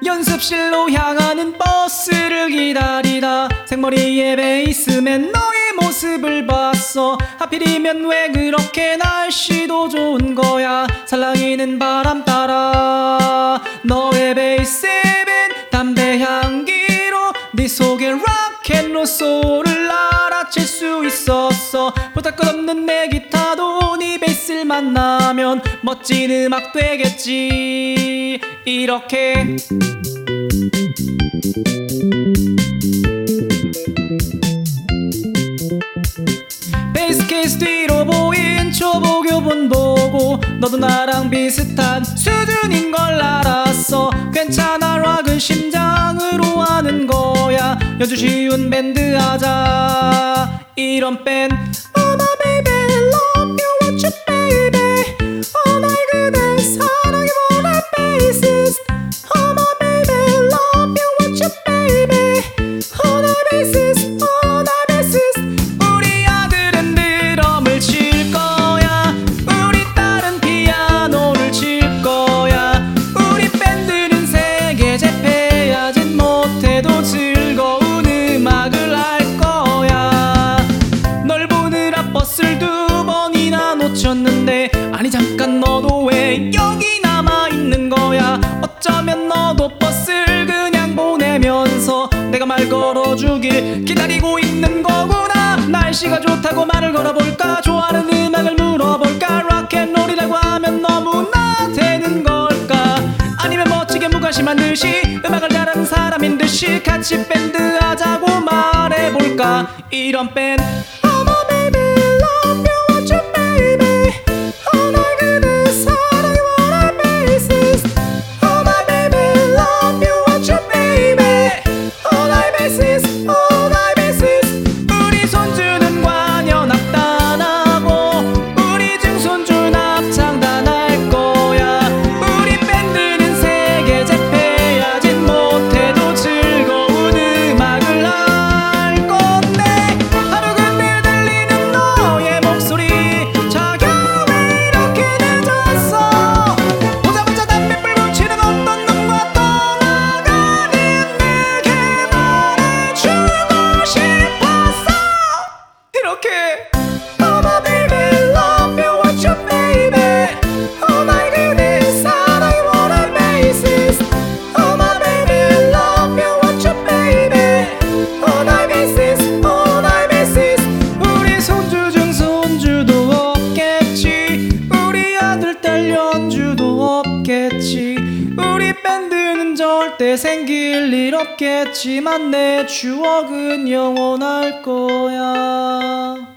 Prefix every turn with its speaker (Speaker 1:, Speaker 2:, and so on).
Speaker 1: 연습실로 향하는 버스를 기다리다 생머리에 베이스맨 너의 모습을 봤어. 하필이면 왜 그렇게 날씨도 좋은 거야. 살랑이는 바람 따라 너의 베이스맨 담배 향기로 네 속에 락앤롤 소울을 알아챌 수 있었어. 보잘 것 없는 내 기타도 네 베이스를 만나면 멋진 음악 되겠지. 이렇게 베이스 케이스 뒤로 보인 초보교본 보고 너도 나랑 비슷한 수준인 걸 알았어. 괜찮아 락은 심장으로 하는 거야. 연주 쉬운 밴드 하자. 이런 밴드 Oh my baby love you want you baby Oh 나의 그댈 사랑해 원할 bassist Oh my baby love you want you baby Oh 나의 bassist Oh 나의 bassist. 우리 아들은 드럼을 칠 거야. 우리 딸은 피아노를 칠 거야. 우리 밴드는 세계 재패하진 못해도 즐거운 음악을 할 거야. 널 보느라 버스를 2번이나 놓쳤는데 아니 잠깐 너도 왜 여기 남아있는 거야. 어쩌면 너도 버스를 그냥 보내면서 내가 말 걸어주길 기다리고 있는 거구나. 날씨가 좋다고 말을 걸어볼까. 좋아하는 음악을 물어볼까. 락앤롤이라고 하면 너무나 되는 걸까. 아니면 멋지게 무관심한 듯이 음악을 잘하는 사람인 듯이 같이 밴드 하자고 말해볼까. 이런 밴드 Oh my baby love you want you baby Oh 날 그대 사랑해 원할 bassist Oh my baby love you want you baby Oh 나의 bassist Oh 나의 bassist. 우리 손주는 관현 악단하고 우리 증손주 합창단할 거야. 우리 밴드는 세계 재패하진 못해도 즐거운 음악을 할 건데 하루 근데 들리는 너의 목소리 자기야 왜 이렇게 늦었어. 보자마자 담배불 붙이는 어떤 놈과 떠나가는 내게 말해주고 싶었어. 이렇게 Oh my baby love you want you baby Oh 나의 그대 사랑해 원할 bassist Oh my baby love you want you baby Oh 나의 bassist Oh 나의 bassist. 우리 손주 증손주도 없겠지. 우리 아들 딸 연주도 없겠지. 우리 밴드는 절대 생길 일 없겠지만 내 추억은 영원할 거야.